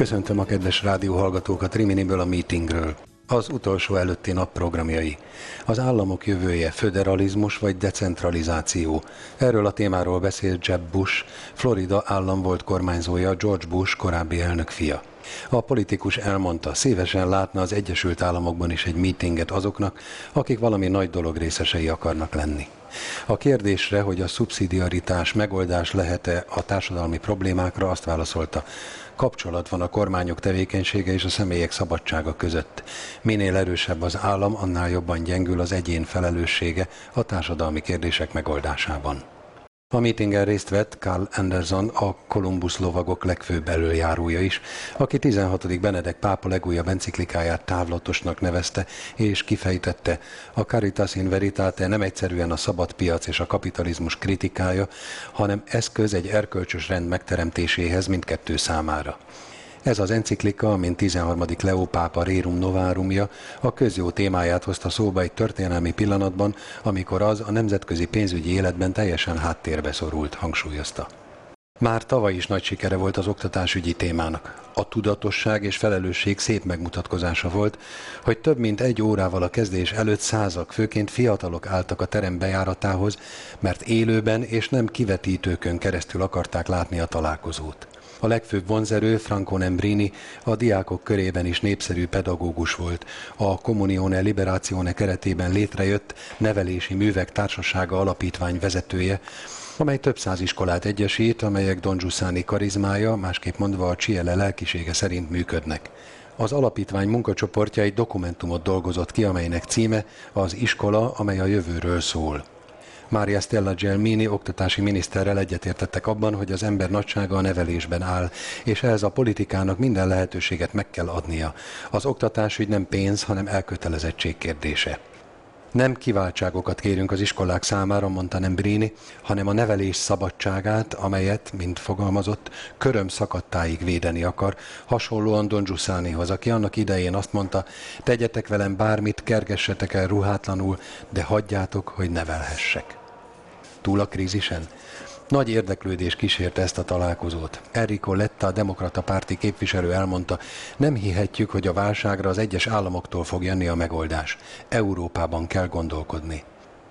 Köszöntöm a kedves rádióhallgatókat Riminiből, a Meetingről. Az utolsó előtti nap programjai. Az államok jövője, föderalizmus vagy decentralizáció. Erről a témáról beszélt Jeb Bush, Florida állam volt kormányzója, George Bush korábbi elnök fia. A politikus elmondta, szívesen látna az Egyesült Államokban is egy meetinget azoknak, akik valami nagy dolog részesei akarnak lenni. A kérdésre, hogy a szubszidiaritás megoldás lehet-e a társadalmi problémákra, azt válaszolta, kapcsolat van a kormányok tevékenysége és a személyek szabadsága között. Minél erősebb az állam, annál jobban gyengül az egyén felelőssége a társadalmi kérdések megoldásában. A meetingen részt vett Carl Anderson, a Columbus lovagok legfőbb elöljárója is, aki 16. Benedek pápa legújabb enciklikáját távlatosnak nevezte, és kifejtette, a Caritas in Veritate nem egyszerűen a szabad piac és a kapitalizmus kritikája, hanem eszköz egy erkölcsös rend megteremtéséhez mindkettő számára. Ez az enciklika, mint 13. Leó pápa Rerum Novárumja, a közjó témáját hozta szóba egy történelmi pillanatban, amikor az a nemzetközi pénzügyi életben teljesen háttérbe szorult, hangsúlyozta. Már tavaly is nagy sikere volt az oktatásügyi témának. A tudatosság és felelősség szép megmutatkozása volt, hogy több mint egy órával a kezdés előtt százak, főként fiatalok álltak a terem bejáratához, mert élőben és nem kivetítőkön keresztül akarták látni a találkozót. A legfőbb vonzerő, Franco Nembrini, a diákok körében is népszerű pedagógus volt. A Comunione Liberazione keretében létrejött Nevelési Művek Társasága alapítvány vezetője, amely több száz iskolát egyesít, amelyek Don Giussani karizmája, másképp mondva a Ciele lelkisége szerint működnek. Az alapítvány munkacsoportja egy dokumentumot dolgozott ki, amelynek címe az iskola, amely a jövőről szól. Maria Stella Gelmini oktatási miniszterrel egyetértettek abban, hogy az ember nagysága a nevelésben áll, és ehhez a politikának minden lehetőséget meg kell adnia. Az oktatásügy nem pénz, hanem elkötelezettség kérdése. Nem kiváltságokat kérünk az iskolák számára, mondta Nembrini, hanem a nevelés szabadságát, amelyet, mint fogalmazott, köröm szakadtáig védeni akar, hasonlóan Don Giussanihoz, aki annak idején azt mondta, tegyetek velem bármit, kergessetek el ruhátlanul, de hagyjátok, hogy nevelhessek. Túl a krízisen? Nagy érdeklődés kísérte ezt a találkozót. Enrico Letta, a demokrata párti képviselő elmondta, nem hihetjük, hogy a válságra az egyes államoktól fog jönni a megoldás. Európában kell gondolkodni.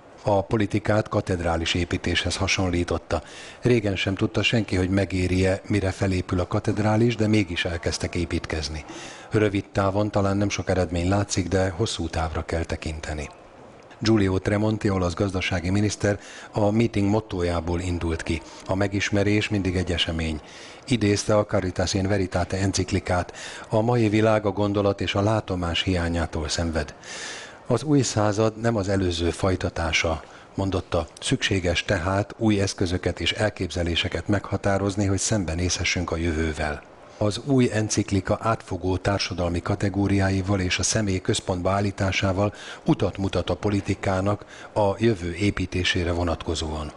A politikát katedrális építéshez hasonlította. Régen sem tudta senki, hogy megéri-e, mire felépül a katedrális, de mégis elkezdtek építkezni. Rövid távon talán nem sok eredmény látszik, de hosszú távra kell tekinteni. Giulio Tremonti, olasz gazdasági miniszter a meeting mottójából indult ki. A megismerés mindig egy esemény. Idézte a Caritas in Veritate enciklikát. A mai világ a gondolat és a látomás hiányától szenved. Az új század nem az előző fajtatása, mondotta, szükséges tehát új eszközöket és elképzeléseket meghatározni, hogy szembenézhessünk a jövővel. Az új enciklika átfogó társadalmi kategóriáival és a személy központba állításával utat mutat a politikának a jövő építésére vonatkozóan.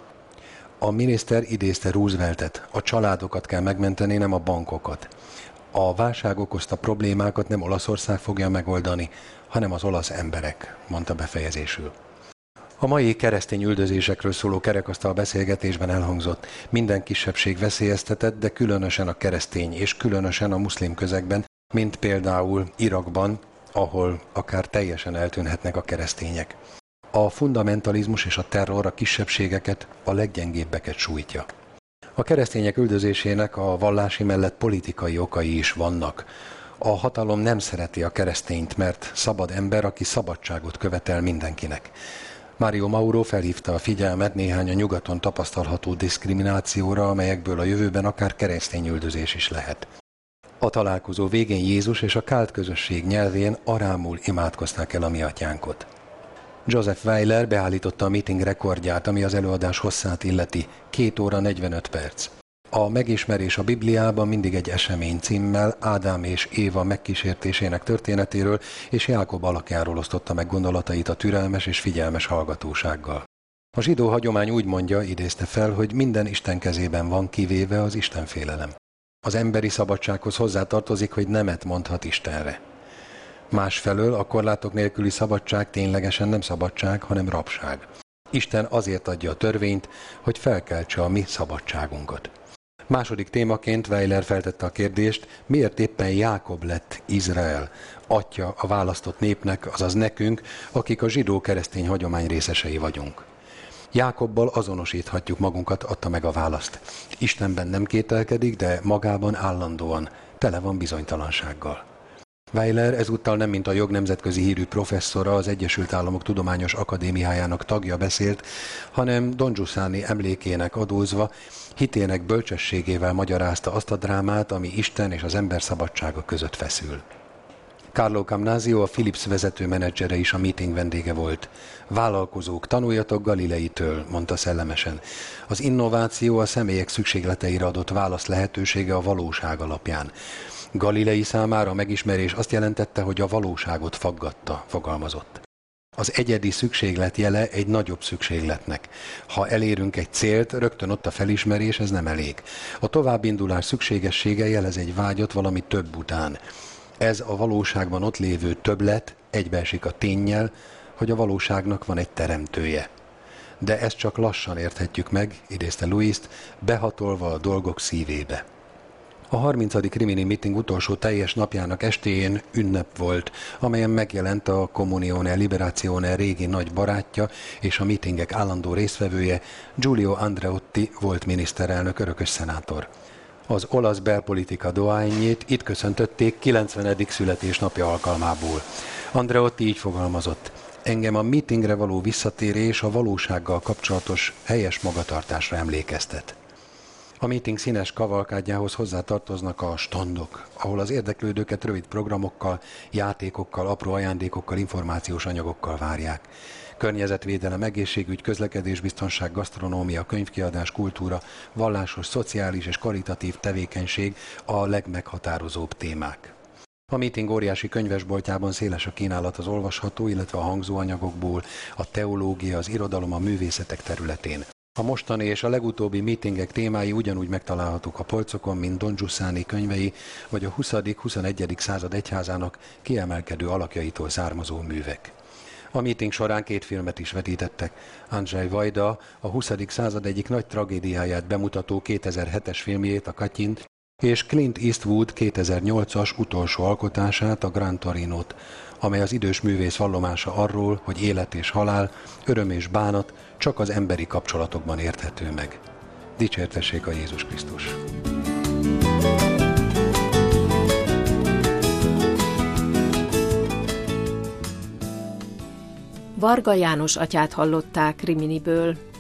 A miniszter idézte Rooseveltet, a családokat kell megmenteni, nem a bankokat. A válság okozta problémákat nem Olaszország fogja megoldani, hanem az olasz emberek, mondta befejezésül. A mai keresztény üldözésekről szóló kerekasztal beszélgetésben elhangzott, minden kisebbség veszélyeztetett, de különösen a keresztény és különösen a muszlim közegben, mint például Irakban, ahol akár teljesen eltűnhetnek a keresztények. A fundamentalizmus és a terror a kisebbségeket, a leggyengébbeket sújtja. A keresztények üldözésének a vallási mellett politikai okai is vannak. A hatalom nem szereti a keresztényt, mert szabad ember, aki szabadságot követel mindenkinek. Mario Mauro felhívta a figyelmet néhány a nyugaton tapasztalható diszkriminációra, amelyekből a jövőben akár keresztényüldözés is lehet. A találkozó végén Jézus és a kált közösség nyelvén arámul imádkozták el a mi atyánkot. Joseph Weiler beállította a meeting rekordját, ami az előadás hosszát illeti, 2 óra 45 perc. A megismerés a Bibliában mindig egy esemény címmel Ádám és Éva megkísértésének történetéről és Jákob alakjáról osztotta meg gondolatait a türelmes és figyelmes hallgatósággal. A zsidó hagyomány úgy mondja, idézte fel, hogy minden Isten kezében van, kivéve az istenfélelem. Az emberi szabadsághoz hozzátartozik, hogy nemet mondhat Istenre. Másfelől a korlátok nélküli szabadság ténylegesen nem szabadság, hanem rabság. Isten azért adja a törvényt, hogy felkeltse a mi szabadságunkat. Második témaként Weiler feltette a kérdést, miért éppen Jákob lett Izrael, atya a választott népnek, azaz nekünk, akik a zsidó-keresztény hagyomány részesei vagyunk. Jákobbal azonosíthatjuk magunkat, adta meg a választ. Istenben nem kételkedik, de magában állandóan tele van bizonytalansággal. Weiler ezúttal nem mint a jog nemzetközi hírű professzora, az Egyesült Államok Tudományos Akadémiájának tagja beszélt, hanem Don Giussani emlékének adózva, hitének bölcsességével magyarázta azt a drámát, ami Isten és az ember szabadsága között feszül. Carlo Camnasio, a Philips vezető menedzsere is a meeting vendége volt. Vállalkozók, tanuljatok Galileitől, mondta szellemesen. Az innováció a személyek szükségleteire adott válasz lehetősége a valóság alapján. Galilei számára a megismerés azt jelentette, hogy a valóságot faggatta, fogalmazott. Az egyedi szükséglet jele egy nagyobb szükségletnek. Ha elérünk egy célt, rögtön ott a felismerés, ez nem elég. A továbbindulás szükségessége jelez egy vágyat valami több után. Ez a valóságban ott lévő többlet egybeesik a ténnyel, hogy a valóságnak van egy teremtője. De ezt csak lassan érthetjük meg, idézte Louist, behatolva a dolgok szívébe. A 30. Rimini meeting utolsó teljes napjának estéjén ünnep volt, amelyen megjelent a Comunione Liberazione régi nagy barátja és a meetingek állandó résztvevője, Giulio Andreotti volt miniszterelnök, örökös szenátor. Az olasz belpolitika dohányét itt köszöntötték 90. születésnapja alkalmából. Andreotti így fogalmazott: engem a meetingre való visszatérés a valósággal kapcsolatos helyes magatartásra emlékeztet. A meeting színes kavalkádjához hozzátartoznak a standok, ahol az érdeklődőket rövid programokkal, játékokkal, apró ajándékokkal, információs anyagokkal várják. Környezetvédelem, egészségügy, közlekedésbiztonság, gasztronómia, könyvkiadás, kultúra, vallásos, szociális és karitatív tevékenység a legmeghatározóbb témák. A meeting óriási könyvesboltjában széles a kínálat az olvasható, illetve a hangzóanyagokból, a teológia, az irodalom, a művészetek területén. A mostani és a legutóbbi meetingek témái ugyanúgy megtalálhatók a polcokon, mint Don Giussani könyvei, vagy a 20.-21. század egyházának kiemelkedő alakjaitól származó művek. A meeting során 2 filmet is vetítettek. Andrzej Wajda a 20. század egyik nagy tragédiáját bemutató 2007-es filmjét, a Katyint, és Clint Eastwood 2008-as utolsó alkotását, a Gran Torinót, amely az idős művész vallomása arról, hogy élet és halál, öröm és bánat csak az emberi kapcsolatokban érthető meg. Dicsértessék a Jézus Krisztus! Varga János atyát hallották Riminiből.